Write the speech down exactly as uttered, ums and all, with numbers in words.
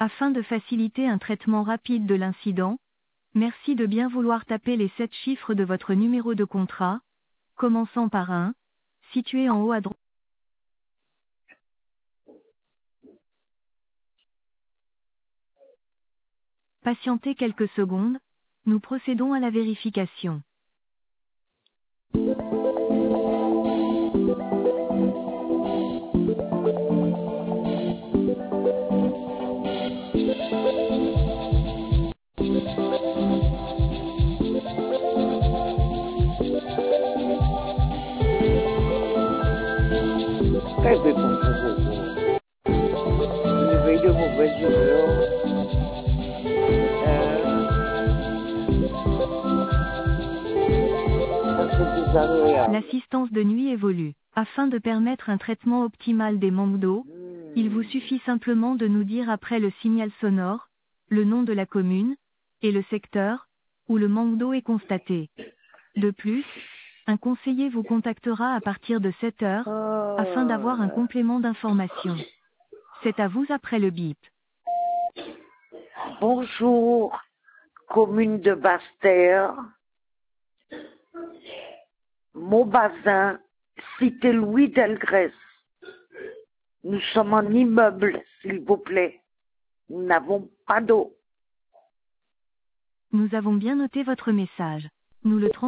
Afin de faciliter un traitement rapide de l'incident, merci de bien vouloir taper les sept chiffres de votre numéro de contrat, commençant par un, situé en haut à droite. Patientez quelques secondes, nous procédons à la vérification. Très peu pour vous. Une veille de mauvaise humeur. Euh, c'est désagréable. L'assistance de nuit évolue. Afin de permettre un traitement optimal des manques d'eau, il vous suffit simplement de nous dire après le signal sonore, le nom de la commune, et le secteur, où le manque d'eau est constaté. De plus, un conseiller vous contactera à partir de sept heures, afin d'avoir un complément d'information. C'est à vous après le bip. Bonjour, commune de Basse-Terre, Montbazin, cité Louis Delgrès. Nous sommes en immeuble, s'il vous plaît. Nous n'avons pas d'eau. Nous avons bien noté votre message. Nous le transmettons.